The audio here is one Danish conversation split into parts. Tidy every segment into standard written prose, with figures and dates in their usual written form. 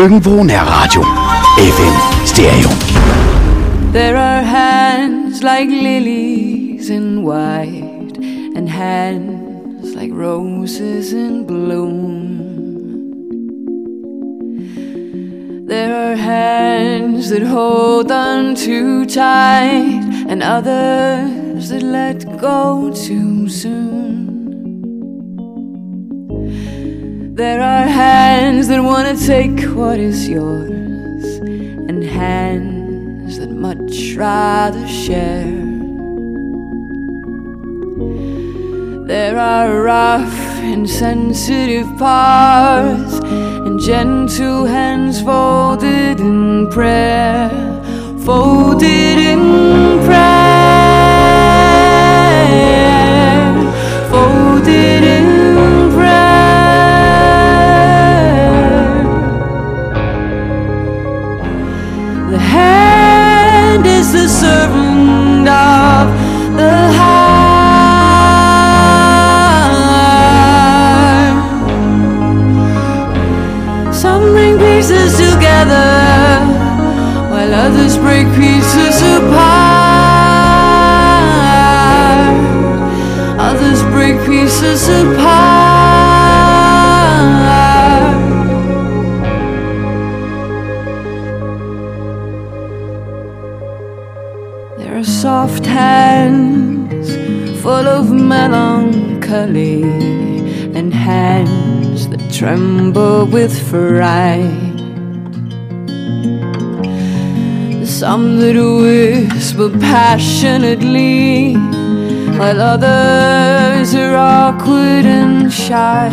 Lykken-Vro Nærradio. FM Stereo. There are hands like lilies in white, and hands like roses in bloom. There are hands that hold on too tight, and others that let go too soon. There are hands that want to take what is yours, and hands that much rather share. There are rough and sensitive parts, and gentle hands folded in prayer, folded in prayer, folded in prayer. The hand is the servant of the heart. Some bring pieces together, while others break pieces apart. Others break pieces apart. There are soft hands full of melancholy, and hands that tremble with fright. Some that whisper passionately, while others are awkward and shy.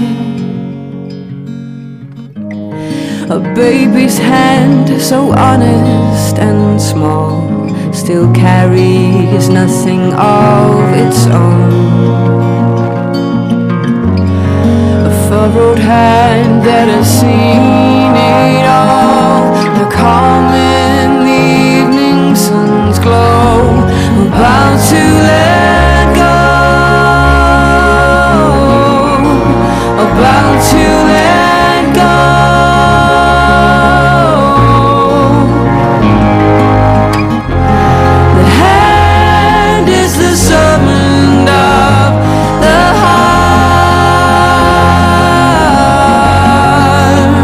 A baby's hand, so honest and small, still carries nothing of its own. A furrowed hand that has seen it all, the calm in the evening sun's glow, about to let go, about to let go. The hand is the servant of the heart.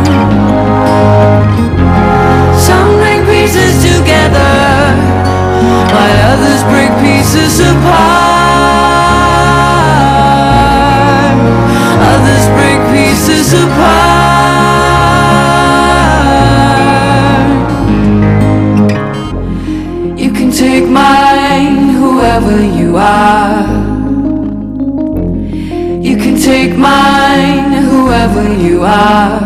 Some bring pieces together, while others break pieces apart. Others break pieces apart. You can take mine, whoever you are. You can take mine, whoever you are.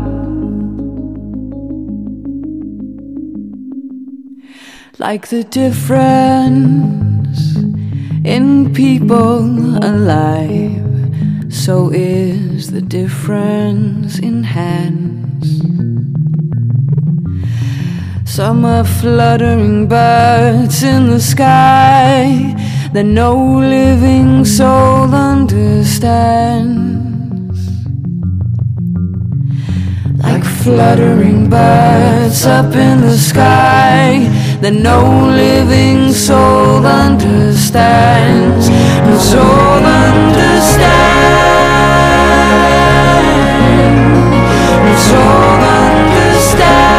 Like the difference in people alive, so is the difference in hands. Some are fluttering birds in the sky that no living soul understands. Like fluttering birds up in the sky that no living soul understands. No soul understands. No soul understands.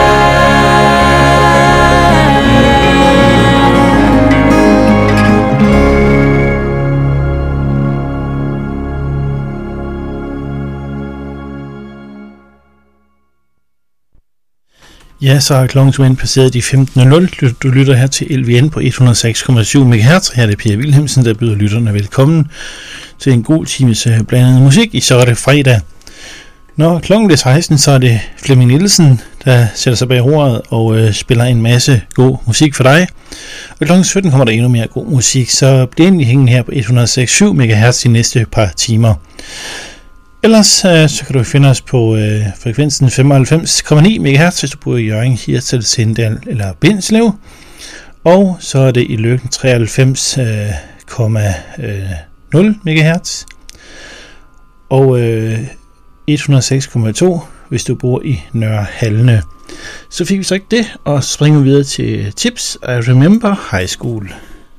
Ja, så er klokken simpelthen passeret de 15.00. Du lytter her til LVN på 106,7 MHz. Her er det Per Wilhelmsen, der byder lytterne velkommen til en god times blandet musik. Så er det fredag. Når klokken bliver 16, så er det Flemming Nielsen, der sætter sig bag roret og spiller en masse god musik for dig. Og klokken 17 kommer der endnu mere god musik, så bliv endelig hængende her på 106,7 MHz de næste par timer. Ellers så kan du finde os på frekvensen 95,9 MHz, hvis du bor i Hjørring, Hirtshals, Sindal eller Bindslev. Og så er det i Løkken 93,0 MHz. Og 106,2, hvis du bor i Nørre Halne. Så fik vi så ikke det, og springer videre til Tips. I Remember High School.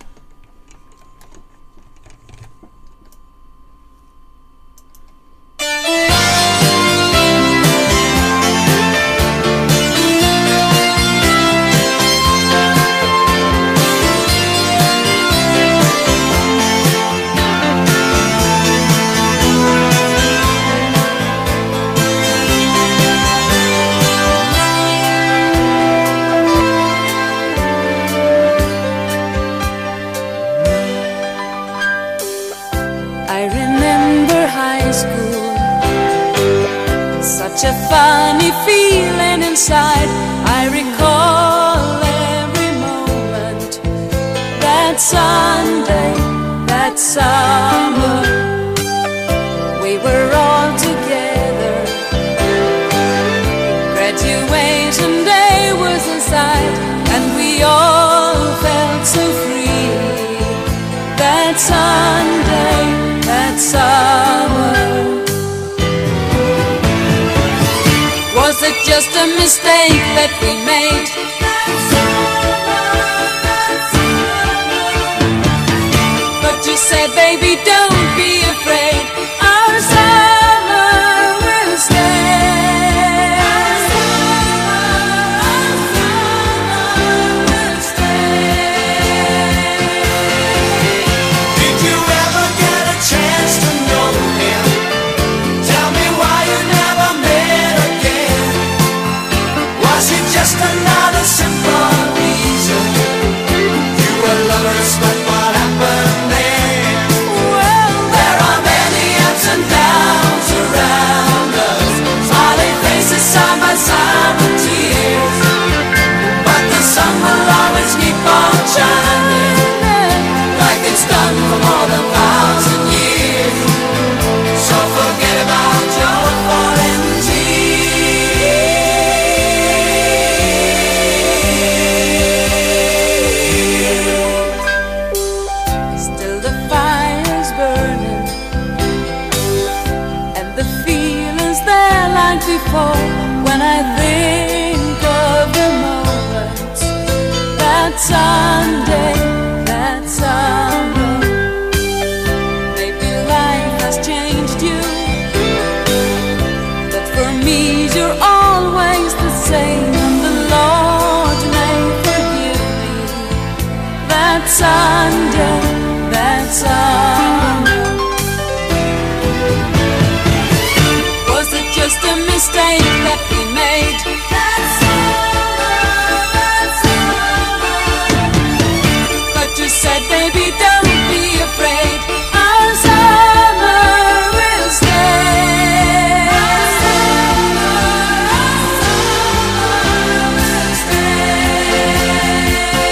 A funny feeling inside. I recall every moment. That Sunday, that summer, we were all together. Graduation day was inside, and we all felt so free. That Sunday, that summer. Was it just a mistake that we made? But you said, baby, don't be afraid. Our summer will stay. Our summer will stay. Did you ever get a chance to know him? Tell me why you never met again. Was it just another simple reason? You were lovers, but what happened then? Well, there are many ups and downs around us, smiling faces side by side with tears. But the sun will always keep on shining, like it's done for more than 1,000 years. So forget about your fallen tears. Still the fire's burning, and the feeling's there like before. When I think of the moments, that Sunday, that summer, maybe life has changed you, but for me you're always the same, and the Lord may forgive me. That Sunday, that summer. Was it just a mistake that we made? That summer, that summer. But you said, baby, don't be afraid. Our summer will stay. Our summer will stay.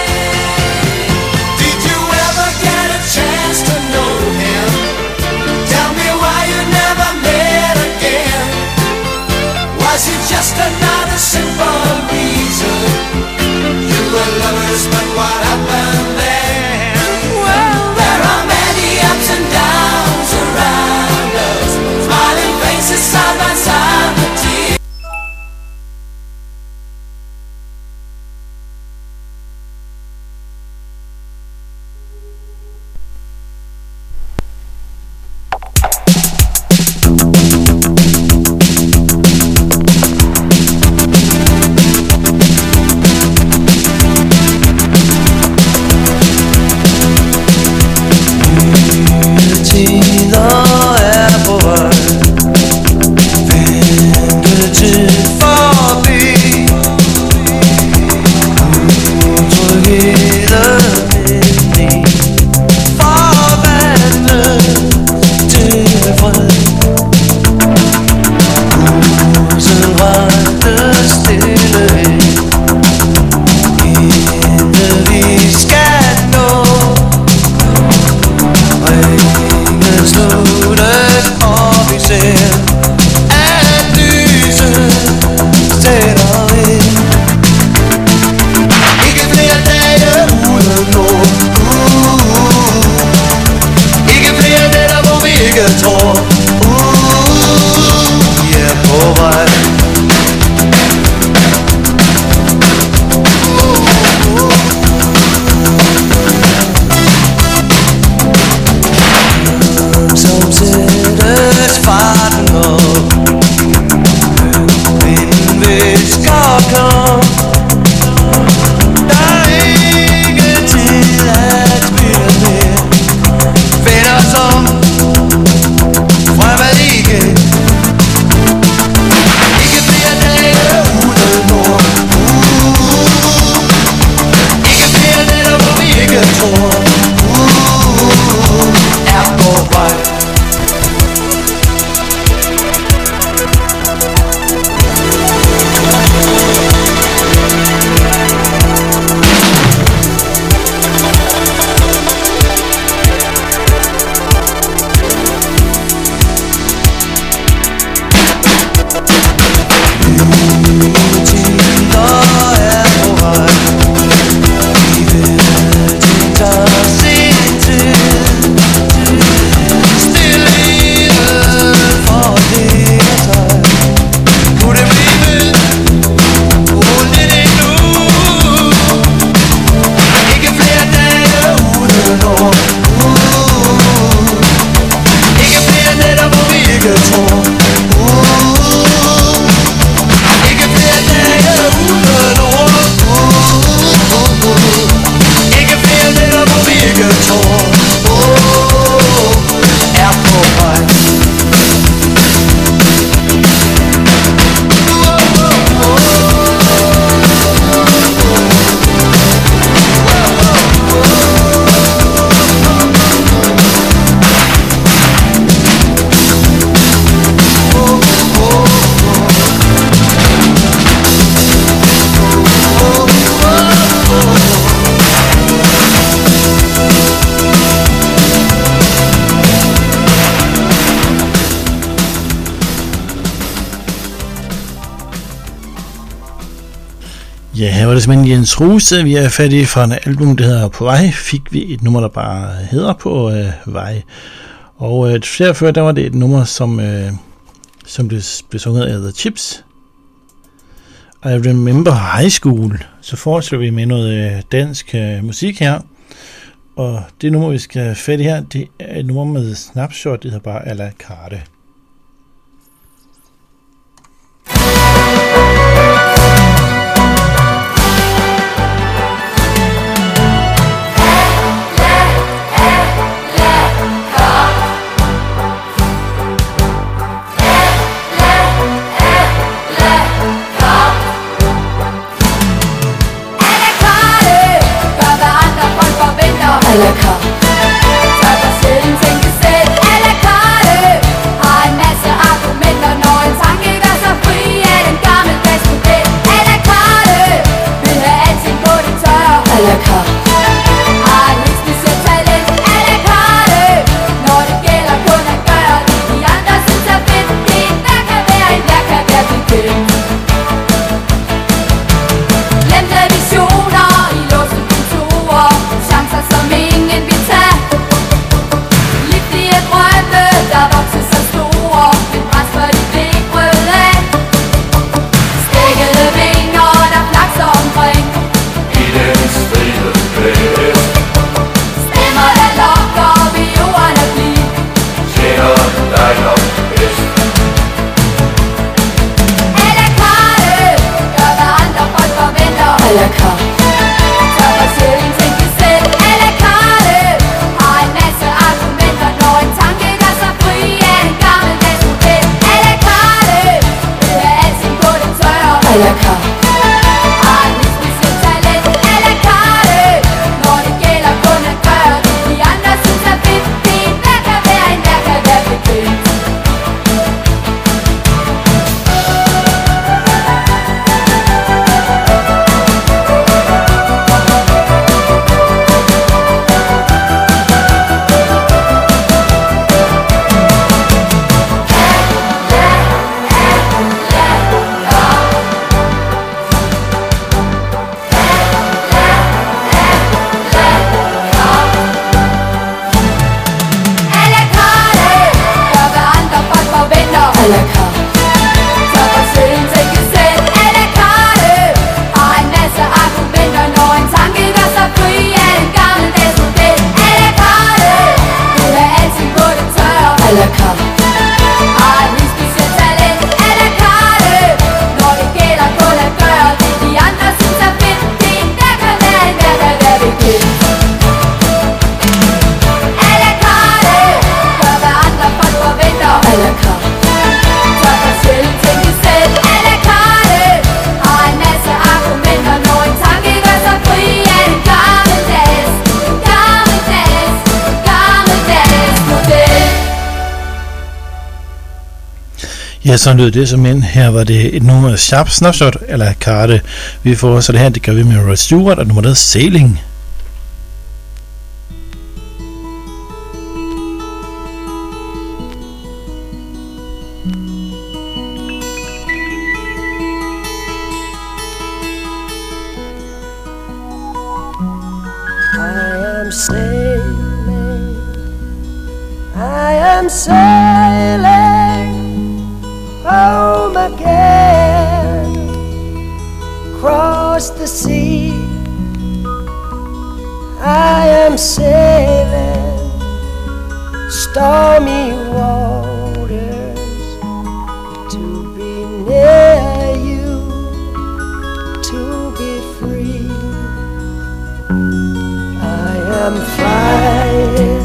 Did you ever get a chance to know him? Tell me why you never met again. Was it just another simple reason? You were lovers, but what happened then? Well, there are many ups and downs around us, smiling faces side by side with tears. Ja, her var det simpelthen Jens Rose. Vi er færdige fra en album, der hedder På Vej. Fik vi et nummer, der bare hedder På Vej. Og før der var det et nummer, som blev sunget af The Chips. I Remember High School. Så fortsætter vi med noget dansk musik her. Og det nummer, vi skal have fat i her, det er et nummer med Snapshot. Det hedder bare à la carte. À la carte. Tør dig siden tænke selv. À la carte. Har en masse argumenter, når en tanke gør sig fri af den gammeldags model. À la carte. Vil have alting på det tørre. À la carte. Har et helt specielt talent. À la carte. Når det gælder kun at gøre det, de andre synes er fedt. Det er en der kan være, en der kan være bekendt. Glemte visioner i låste kontorer. Chancer som ingen vil tage. Livlige drømme, der vokser så store. Men pres for de vægbrød af. Stækkede vinger, der flakser omkring. I den stride blæst. Stemmer der lokker ved jorden at blive. Tjener dig nok bedst. À la carte. Gør hvad andre folk forventer. À la carte. Tør dig sjældent tænke selv. À la carte. Har en masse argumenter, når en tanke gør sig fri af en gammeldags model. À la carte. Vil have alting på det tørre. À la carte. Har et helt specielt talent. À la carte. Når det gælder kun at gøre det, de andre synes er fedt. Det er en der kan være, en der kan være bekendt. À la carte. Gør hvad andre folk forventer. À la carte. Tør dig siden tænke selv. À la carte. Har en masse argumenter, når en tanke gør sig fri af en gammeldags model. À la carte. Vil have alting på det tørre. À la carte. Har et helt specielt talent. À la carte. Når det gælder kun at gøre det, de andre synes er fedt. Det er en der kan være, en der kan være bekendt. À la carte. Gør hvad andre folk forventer. À la carte. Tør dig sjældent tænke selv. À la carte. Har en masse argumenter, når en tanke gør sig fri af en gammeldags model. Ja, sådan lød det som end. Her var det et nummer af Sharp Snapshot à la carte. Vi får så det her, det gør vi med Rod Stewart, og nummer der Sailing. sailing, I am sailing home again, across the sea. I am sailing stormy waters to be near you, to be free. I am flying,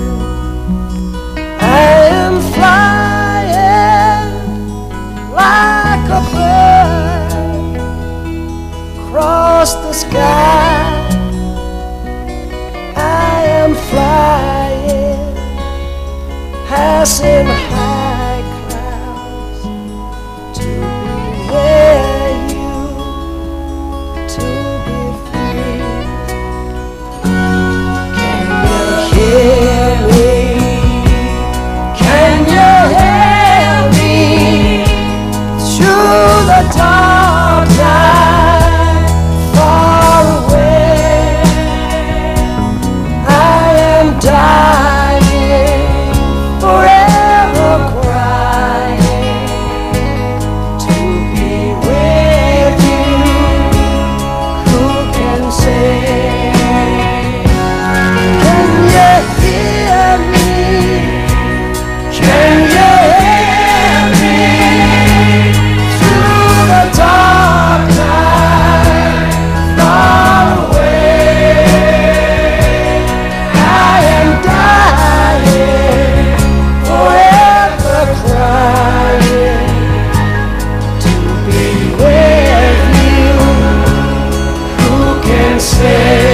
I am flying like a bird across the sky. I am flying, passing high clouds to be near you, to be free. Can you hear me? Can you hear me? Through the dark night, far away, I am dying, forever crying, to be with you. Who can say? Can you hear me? Can you hear me? Through the dark night, far away, I am dying, forever crying, to be with you. Who can say?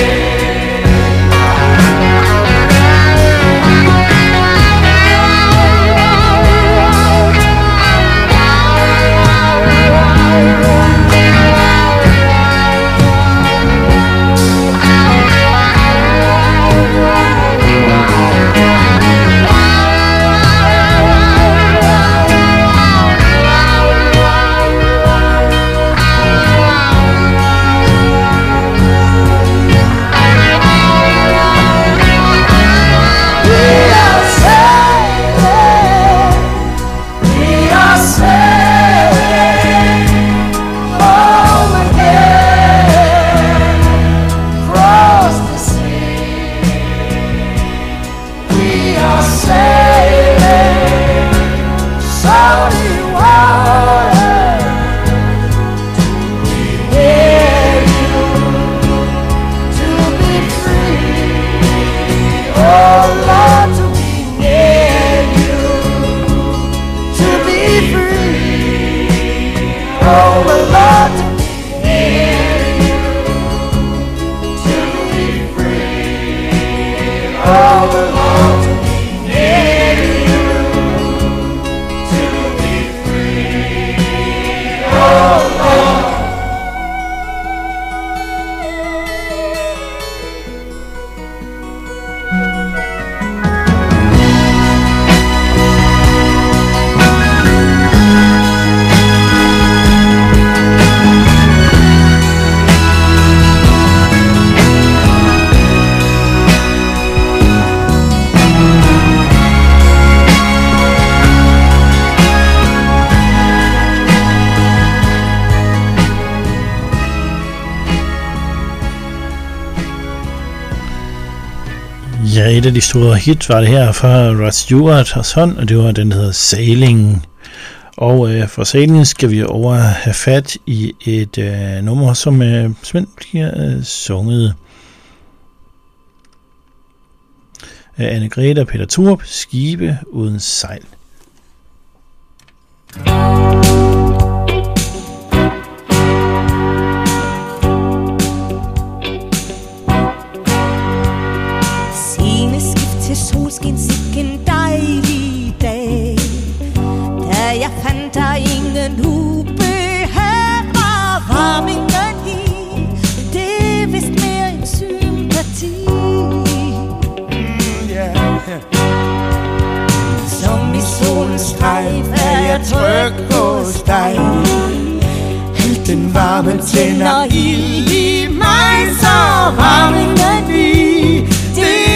We are sailing home again, across the sea. We are sailing salty water to be near you, to be free. Oh Lord, to be near you, to be free. Oh my Lord, to be near you, to be free. Oh my Lord, to be near you, to be free. Oh Lord. Ja, et af de store hits var det her fra Rod Stewart og sådan, og det var den, der hedder Sailing. Og fra Sailing skal vi over have fat i et nummer, som simpelthen bliver sunget af Anne-Grethe og Peter Thorup, Skibe uden sejl. Sceneskift til solskin, sikken dejlig dag. Da jeg fandt der ingen ubehag, var varmingen i. Det er vist mere en sympati. Som i solens strejf er jeg tryg hos dig. Alt den varme tænder ild i mig, så varmingen i. Det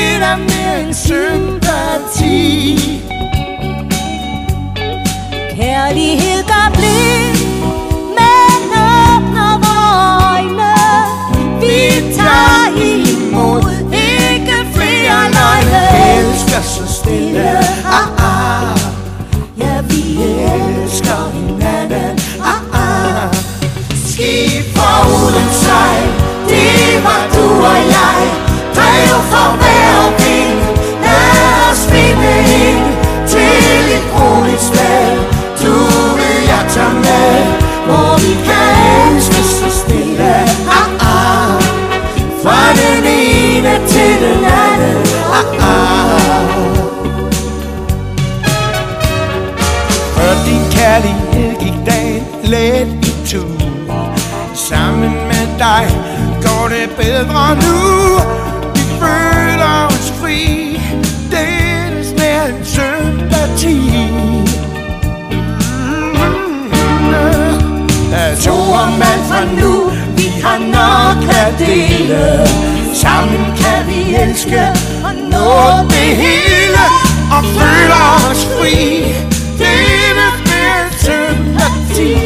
kærlighed gør blind, men åbner vore øjne. Vi tager imod, ikke flere løgne. Elsker så stille, Ja, vi elsker hinanden. skib foruden sejl, det var du og jeg. Drev for hver vind, lad os finde ind til et roligt sted. Du vil jeg tage med, hvor vi kan elske så stille. Fra den ene til den anden. For din kærlighed gik dagen let i tur. Sammen med dig går det bedre nu. Vi føler os fri. Det er snart en sympati. To om alt fra nu. Vi har nok at dele. Sammen kan vi elske og nå det hele. Og føler os fri. Det er snart en sympati.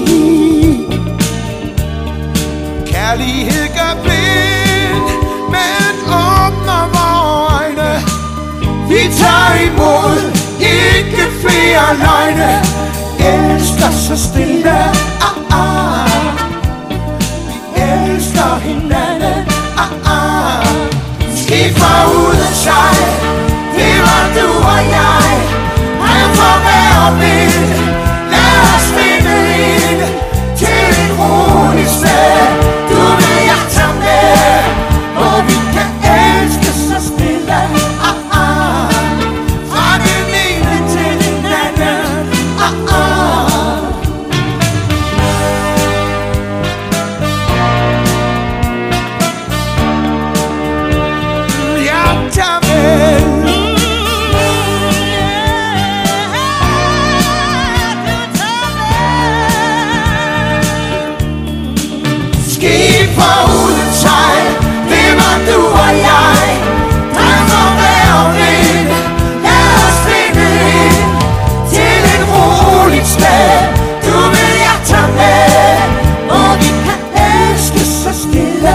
Kærlighed gør blind, men åbner vore øjne. Vi tager imod, ikke flere løgne. Elsker så stille, vi elsker hinanden. Skifter uden sejl, det var du og jeg. Drev for hver vind, lad os finde ind til et roligt sted. Du vil jeg tage med, hvor vi kan elske så stille. Fra den ene til den anden. Jeg tager med. Skib foruden sejl, det var du og jeg. Drev for hver vind, lad os finde ind til et roligt sted. Du vil jeg tage med, hvor vi kan elske så stille.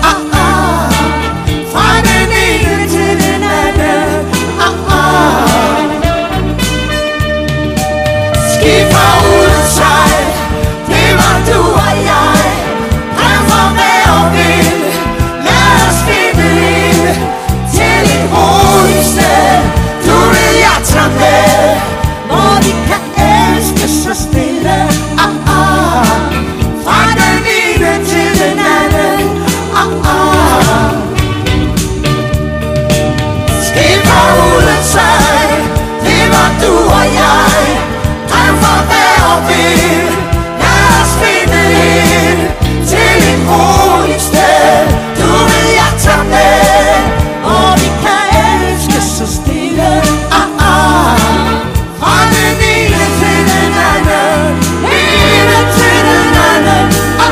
Fra den ene til den anden. Skib foruden sejl, det var du og jeg. Drev for hver vind, lad os finde ind til et roligt sted. Du vil jeg tage med, hvor vi kan elske så stille. Fra den ene til den anden. Skib foruden sejl, det var du og jeg. Drev for hver vind, lad os finde ind til et roligt sted. Du vil jeg tage med, hvor vi kan elske så stille. Fra den ene til den anden, ene til den anden.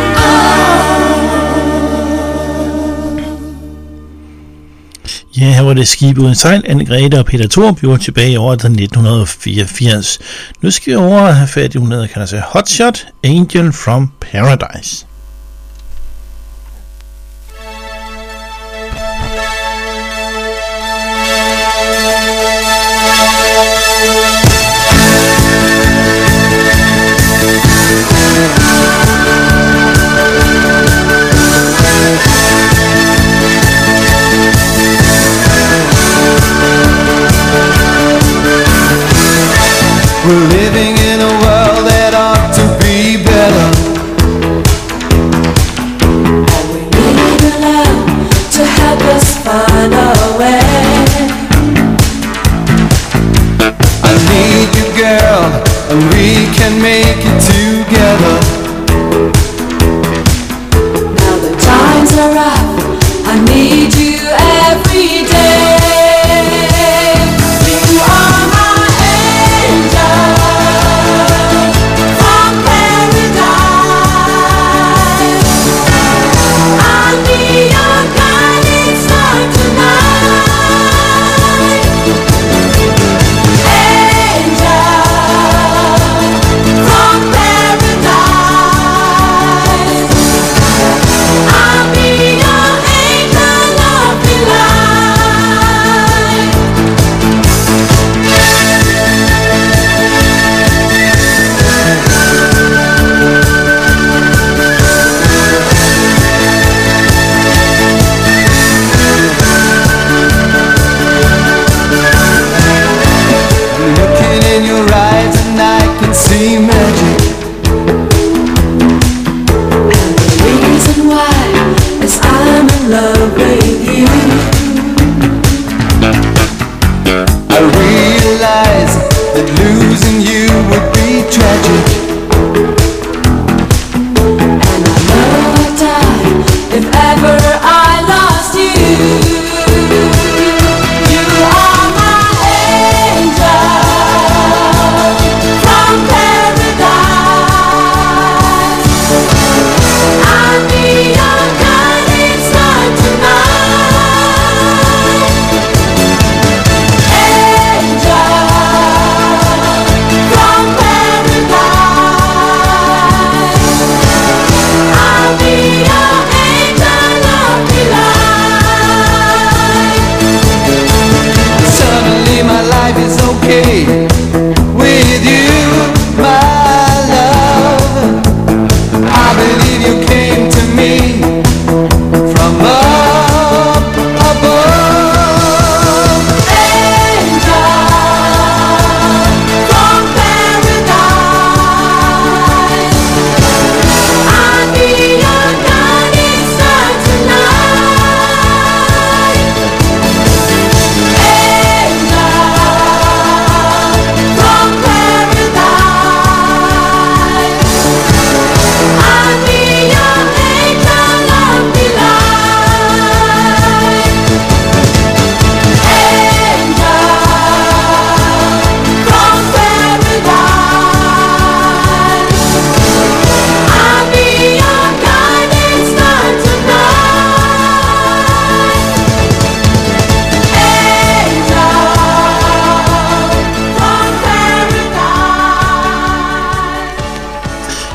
Ja, her var det Skib uden sejl, Anne-Grethe og Peter Thorup gjorde tilbage i året 1984. Nu skal vi over og have fat i, hun hedder, kalder sig Hotshot, Angel from Paradise. We're living in a world that ought to be better.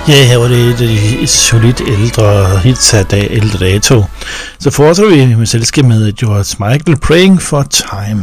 Ja, her var det et af de solidt ældre hits af ældre dato. Så fortsætter vi med selskab med George Michael, Praying for Time.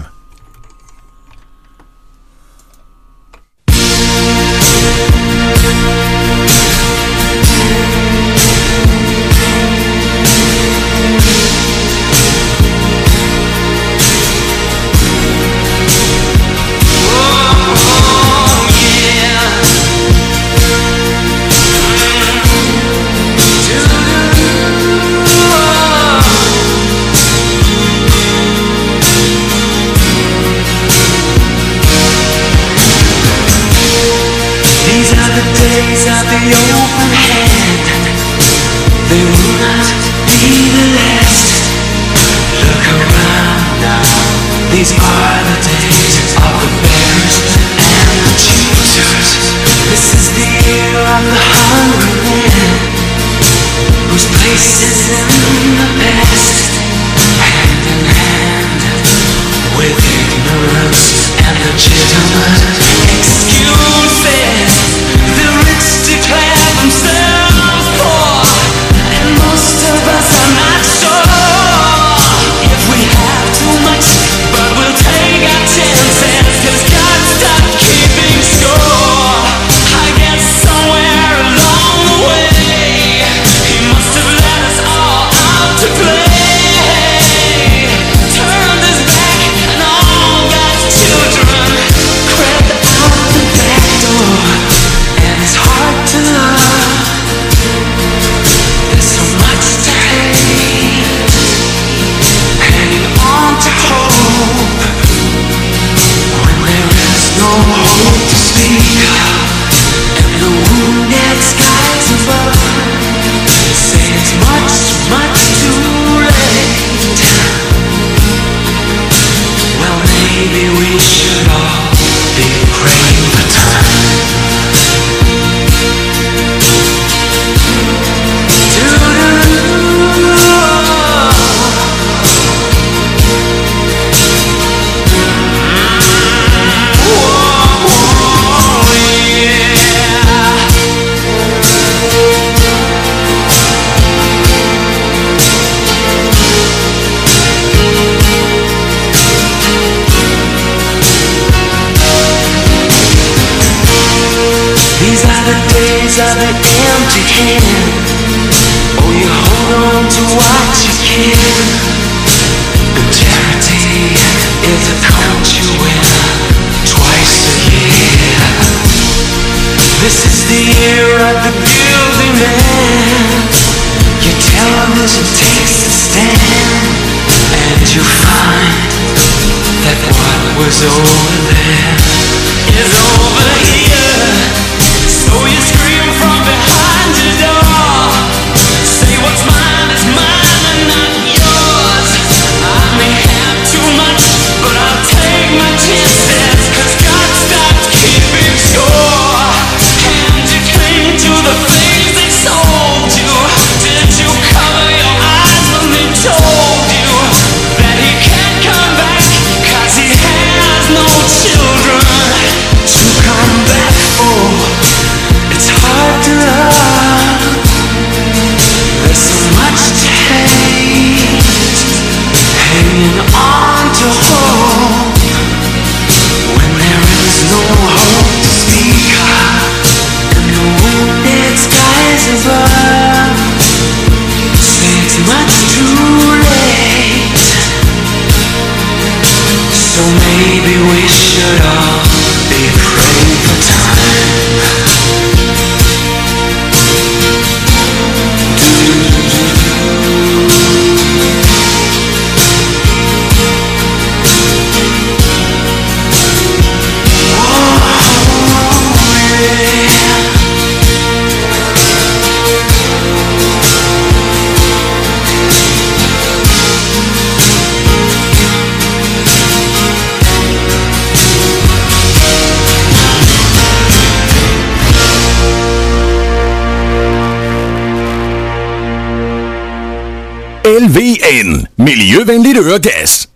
LVN. Miljøvenligt øregas.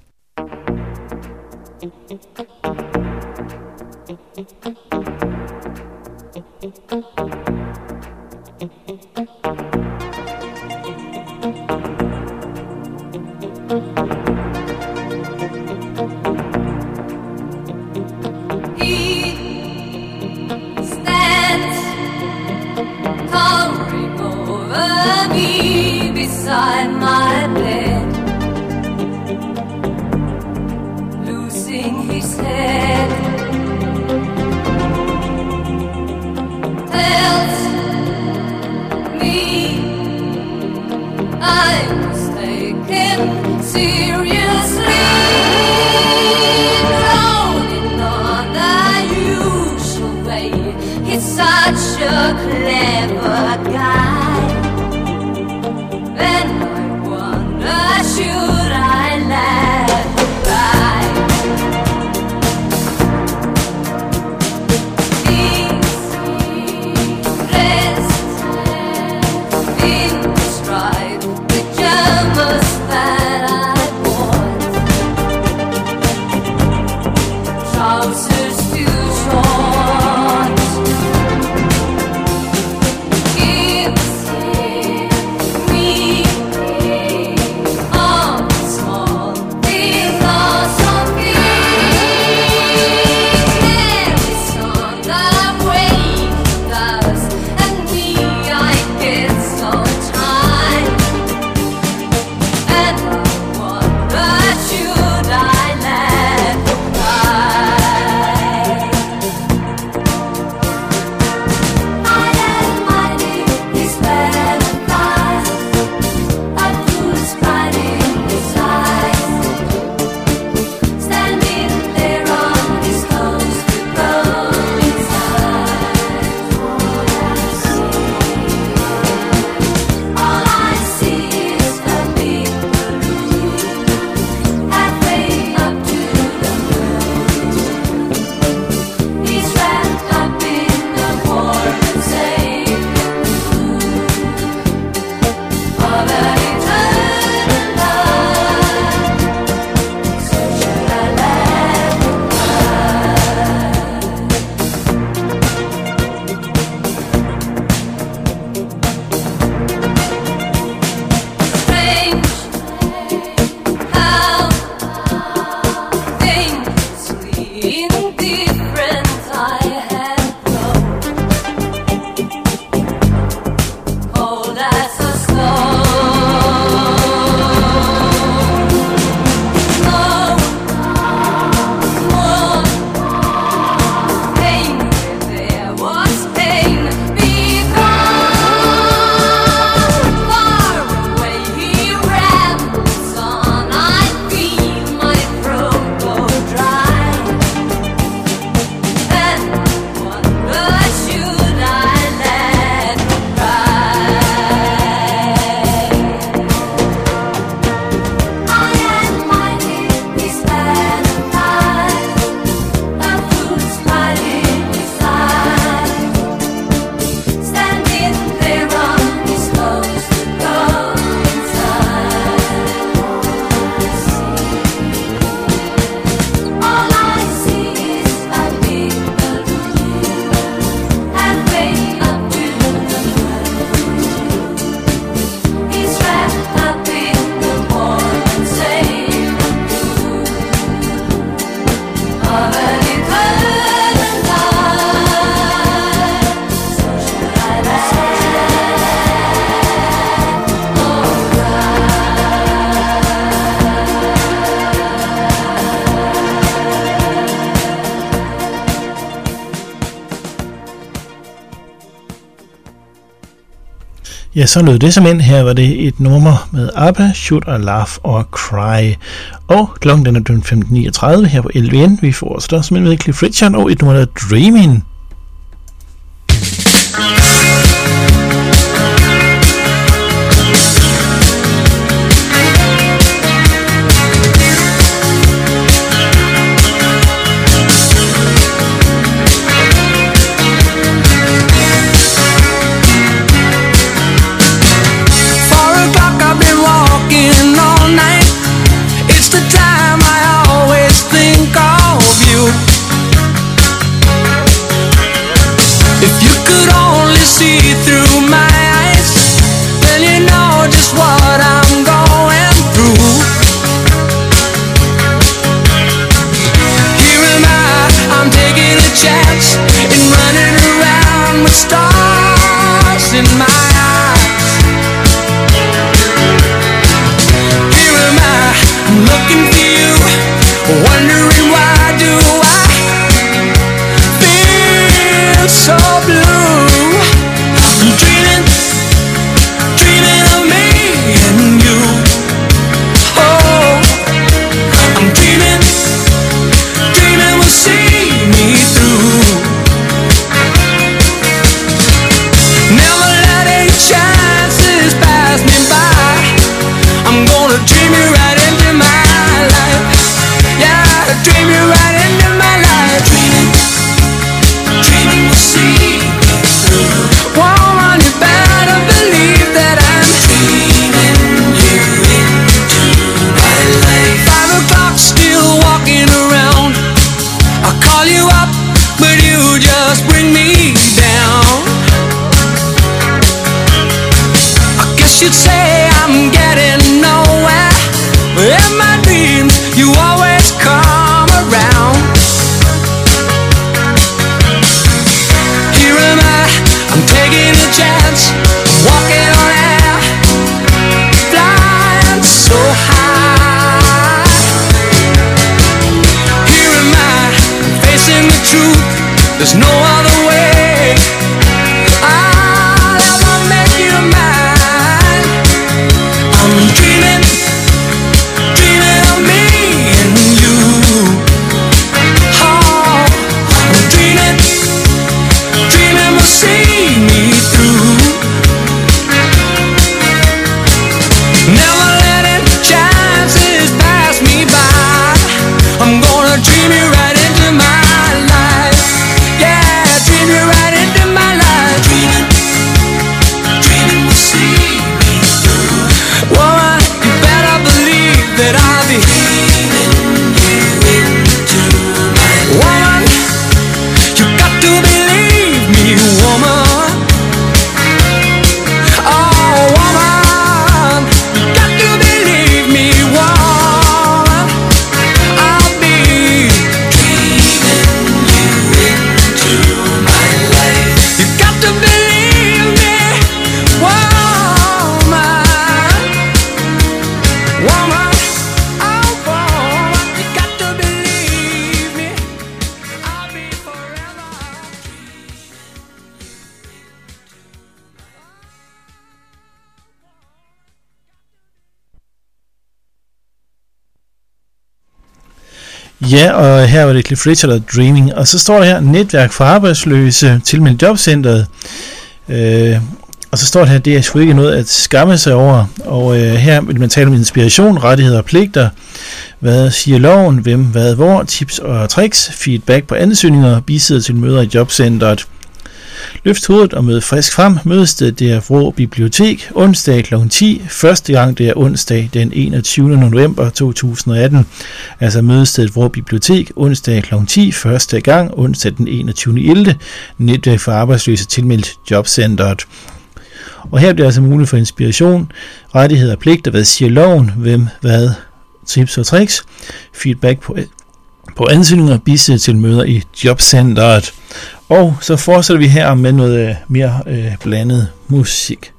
Beside my bed, losing his head, tells me I must take him seriously, rolling on the usual way. He's such a clever guy. And I wonder, should I let him ride? He's dressed in the striped pajamas that I bought, trousers too short. Gives me small philosophy. Carries on the way he does, and me I get so tired. And I wonder, should I let him ride? I admire his paradise, up to his pride in his eyes, standing there on his toes to go inside. All I see is a big balloon, halfway up to the moon. He's wrapped up in the warm and safe of an eternal life. So should I let him ride? Strange how dangerously indifferent I have grown, cold as a stone. No more pain where there was pain before. Far away he rambles on, I feel my throat go dry. And wonder, should I let him ride? I admire his paradise, a fool's pride in his eyes, standing there on his toes to go inside. All I see is a big balloon, halfway up to the moon. He's wrapped up in the warm and safe of an eternal life. So should I let him Ja, så lød det som ind. Her var det et nummer med ABBA, Should I Laugh or Cry. Og klokken den er 15:39 her på LVN. Vi får også der som med Cliff Richard og et nummer der Dreaming. Time I always think of you. should say I'm getting nowhere. In my dreams, you always come around. Here am I, I'm taking a chance, walking on air, flying so high. Here am I, facing the truth, there's no other way. I'll ever make you mine. I'm dreaming, dreaming of me and you. Oh, I'm dreaming, dreaming will see me through. Never letting chances pass me by. I'm gonna dream you right into my life. Yeah, dream you right into my life. Dreaming, dreaming will see me through. Woman, you better believe that I'll be dreaming you into my life. Woman, you got to believe me, woman. Oh, woman, you got to believe me, woman. I'll be dreaming you into my life. You got to believe me, woman. Woman, oh woman, you got to believe me. I'll be forever. Ja, og her var det Cliff Richard og Dreaming. Og så står der her, netværk for arbejdsløse, tilmeldt jobcentret. Og så står der her, det er sgu ikke noget at skamme sig over. Og her vil man tale om inspiration, rettigheder og pligter. Hvad siger loven, hvem, hvad, hvor, tips og tricks, feedback på ansøgninger, bisidder til møder i jobcentret. Løft hovedet og mød frisk frem. Mødestedet det er Vrå Bibliotek, onsdag kl. 10. Første gang det er onsdag den 21. november 2018. Altså mødestedet Vrå Bibliotek, onsdag kl. 10. Første gang onsdag den 21.11. Netværk for arbejdsløse tilmeldt jobcentret. Og her bliver altså muligt for inspiration, rettigheder og pligter. Hvad siger loven, hvem, hvad, tips og tricks, feedback på ansøgninger, bisidder til møder i jobcentret. Og så fortsætter vi her med noget mere blandet musik.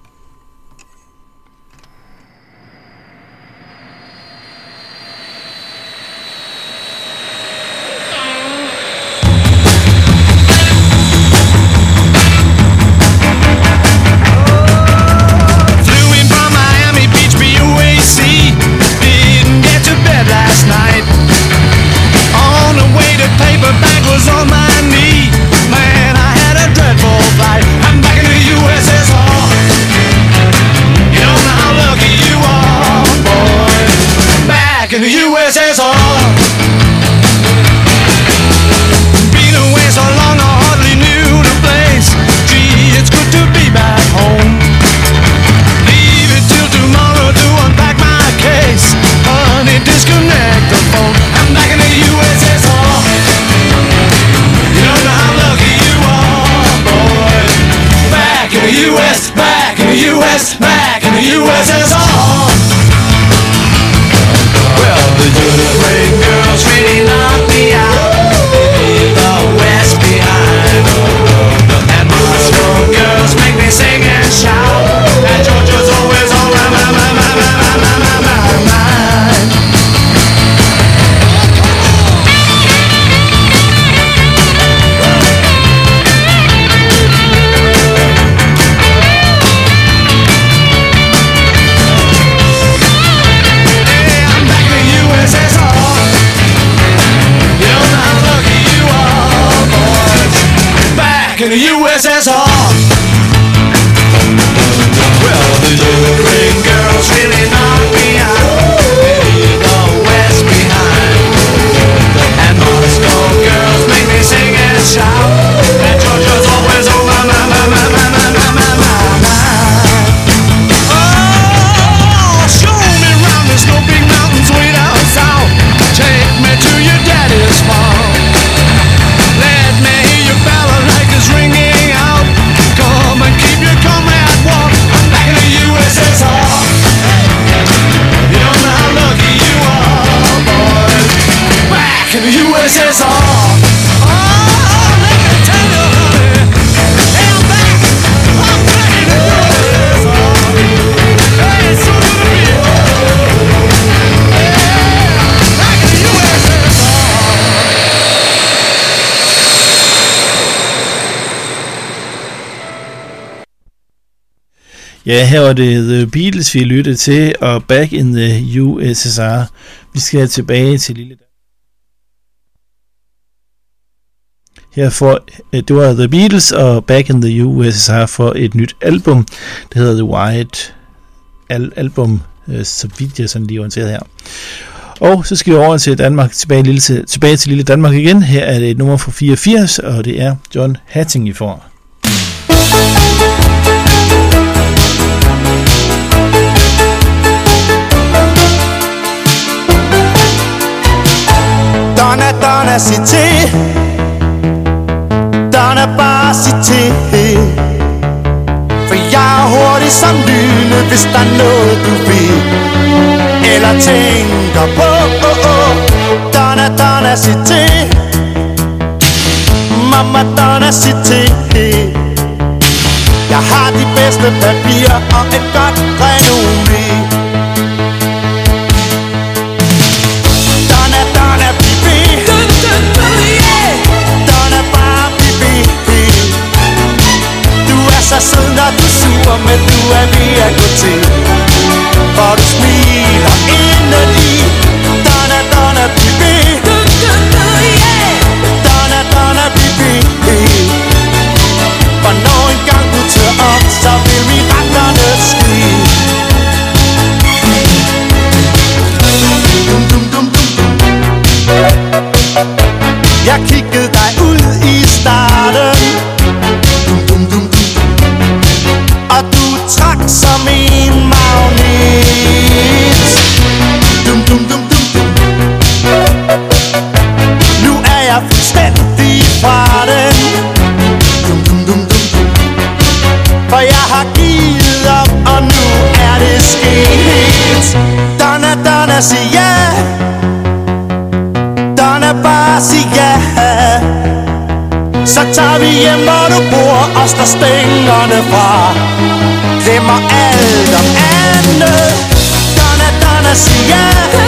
Flew in from Miami Beach, BUAC. Didn't get to bed last night. On the way to paperback was on my knee. Man, I had a dreadful flight. I'm back in the USSR. You don't know how lucky you are, boy. Back in the USSR. Been away so long, I hardly knew the place. Gee, it's good to be back home. Leave it till tomorrow to unpack my case. Honey, disconnect the phone. I'm back in the USSR. You don't know how lucky you are, boy. Back in the US, back in the US, back in the USSR. Well, the Ukraine girls really knocked me out. Leave the West behind. And Moscow girls make me sing and shout. And Georgia's always on my mind. In the USSR. Well, the Ukraine girls really knocked me out. They leave the West behind. And Moscow girls make me sing and shout. And Georgia's always on my mind. Oh, show me round the snow big mountains way down south. Take me to your daddy's farm. Let me hear your balalaika's ringing out. Ja, her var det The Beatles, vi lyttede til, og Back in the USSR. Vi skal tilbage til lille det var The Beatles og Back in the USSR for et nyt album. Det hedder The White Album, så vidt jeg sådan lige orienteret her. Og så skal vi over til Danmark, tilbage til lille Danmark igen. Her er det et nummer fra 84, og det er John Hatting, I får. Donna, sig til. Donna, bare sig til. For jeg er hurtig som lynet, hvis der er noget du vil eller tænker på. Donna, sig til. Mamma, Donna, sig til. Jeg har de bedste papirer og et godt renommé. Donna, bliv ved. Donna, bare bliv ved. Du er så sød, når du er sur, men du er ved at gå til. For du smiler indeni. Donna, bliv ved. Donna, bliv ved. For når engang du tør op, så vil miraklerne ske. Jeg kiggede dig ud i starten, og du trak som en magnet. Nu er jeg fuldstændig fra den, for jeg har givet op, og nu er det sket. Donna, sig ja. Donna, bare sig ja. Så tager vi hjem, hvor du bor, og står stængerne fra. Glemmer alt om andet. Donna, sig ja.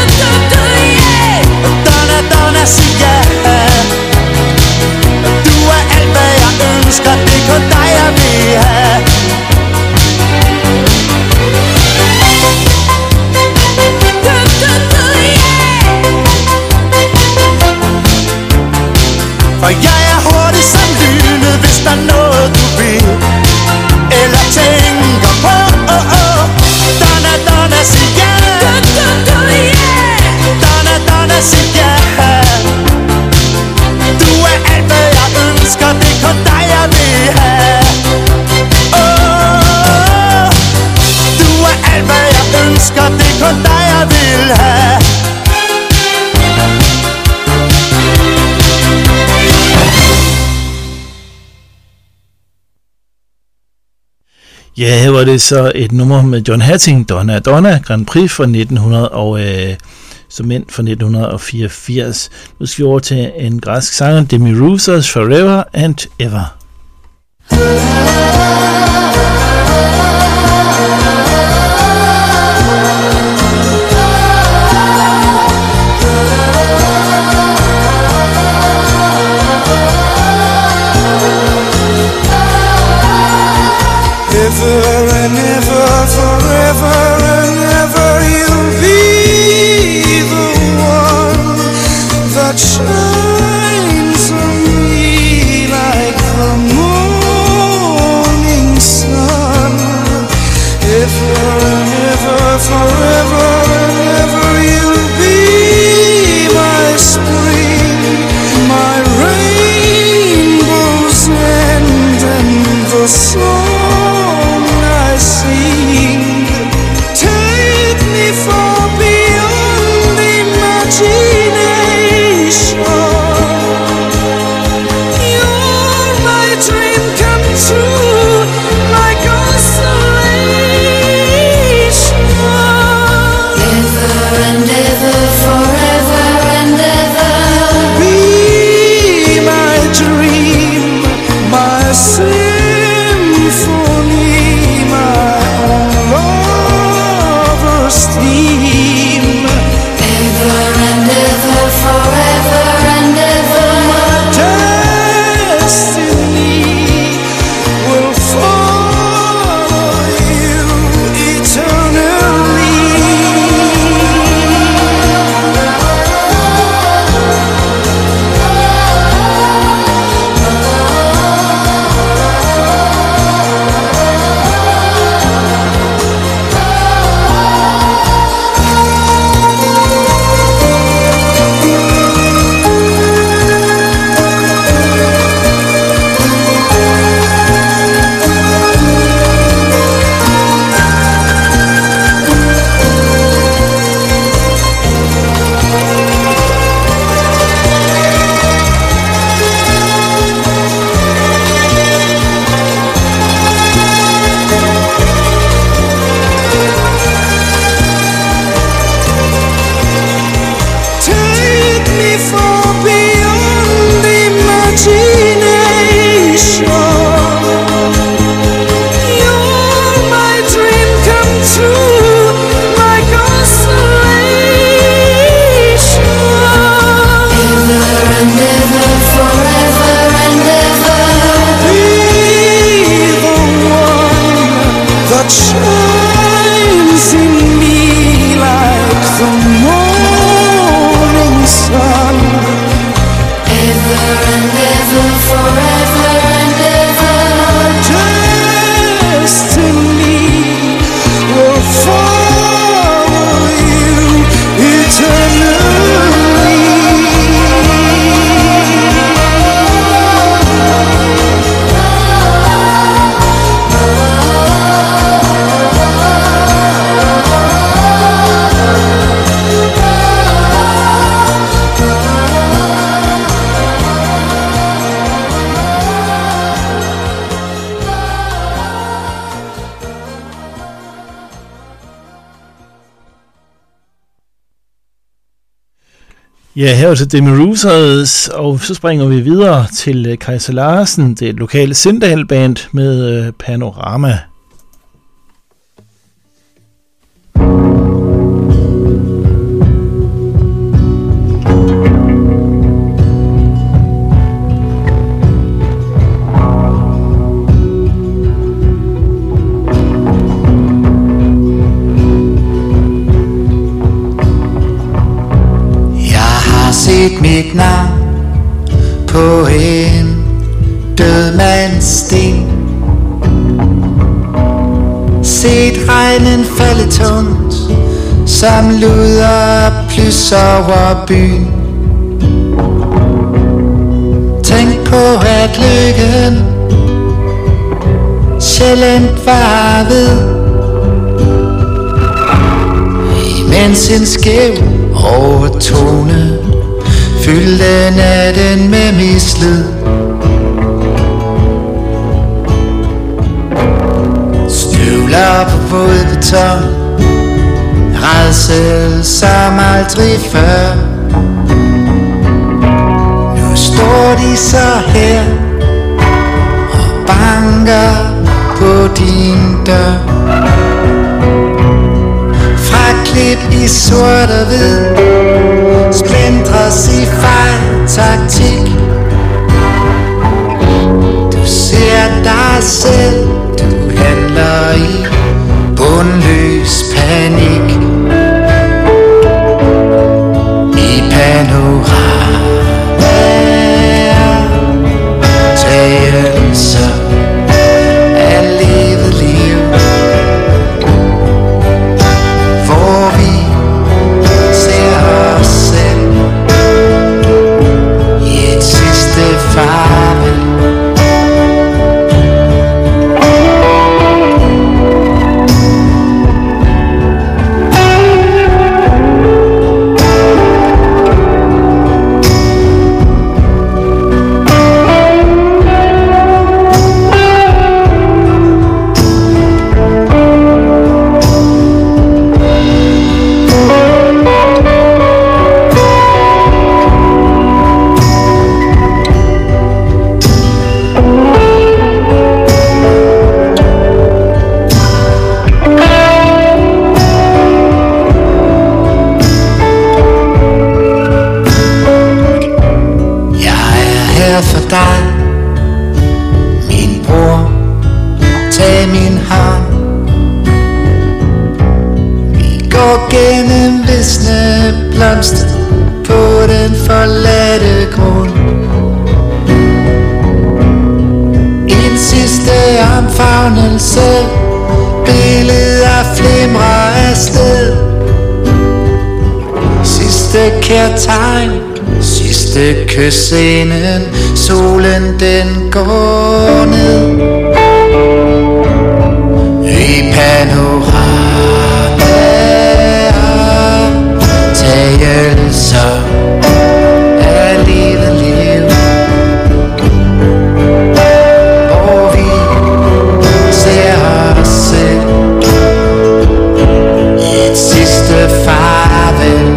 Donna, sig ja. Du er alt, hvad jeg ønsker, det er kun dig, jeg vil have. For jeg er hurtig som lynet, hvis der er noget du vil eller tænker på. Donna, sig ja. Donna, sig ja. Du er alt, hvad jeg ønsker, det er kun dig, jeg vil have. Du er alt, hvad jeg ønsker, det er kun dig, jeg vil have. Ja, her var det så et nummer med John Hatting, Donna Grand Prix fra 1900 og som mænd fra 1984. Nu skal vi over til en græsk sanger, Demi Roussos Forever and Ever. Ever and ever, forever and ever, you'll be the one that shines on me like the morning sun. Ever and ever, forever and ever, you'll be my spring, my rainbow's end and the sun. Like consolation. shines in me like the morning sun. Ever and ever, forever and ever. Destiny will follow you eternally. Ja, her er så The Marusers, og så springer vi videre til Kajsa Larsen, det lokale Sindal-band med Panorama. Set mit navn på en dødmandssten. Set regnen falde tungt som luder plys over byen. Tænk på at lykken sjældent var ved, imens en skæv overtone fyldte natten med mislid. Støvler på fodbeton, rædsel som aldrig før. Nu står de så her og banker på din dør. Fra klip i sort og hvid splindres i fejl taktik. Du ser dig selv, du handler i bundløs panik. I panorama tagelser af levet liv, hvor vi ser os selv i et sidste farvel. Min bror, tag min hånd. Vi går gennem visne blomster på den forladte grund. En sidste omfavnelse, billeder flimrer afsted. Sidste kærtegn, sidste kys inden solen den går ned. I panorama tagelser af levet liv, hvor vi ser os selv i et sidste farvel.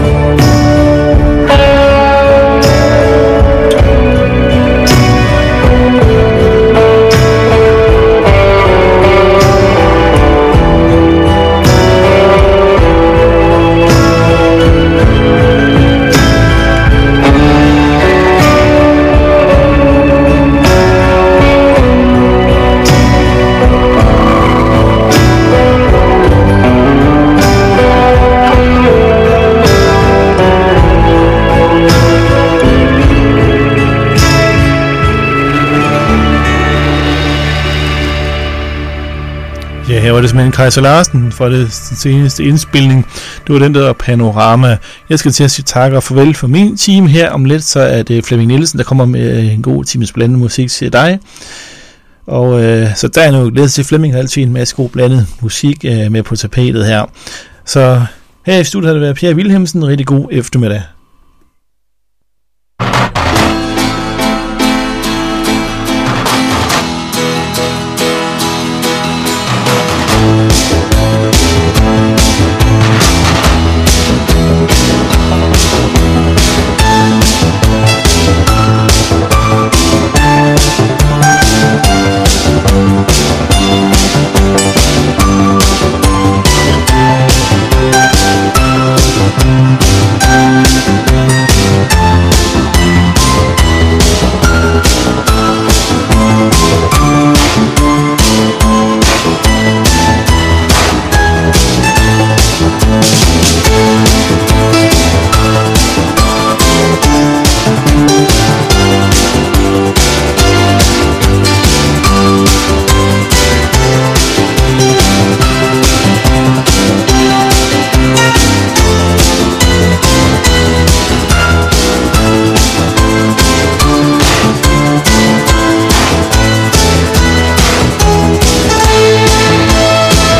Ja, her var det simpelthen Kaiser Larsen for det seneste indspilning. Det var den der Panorama. Jeg skal til at sige tak og farvel for min time her. Om lidt så er det Flemming Nielsen, der kommer med en god times blandet musik til dig. Og så der er noget glæde til. Flemming har altid en masse god blandet musik med på tapetet her. Så her i studiet har det været Pierre Vilhelmsen. Rigtig god eftermiddag.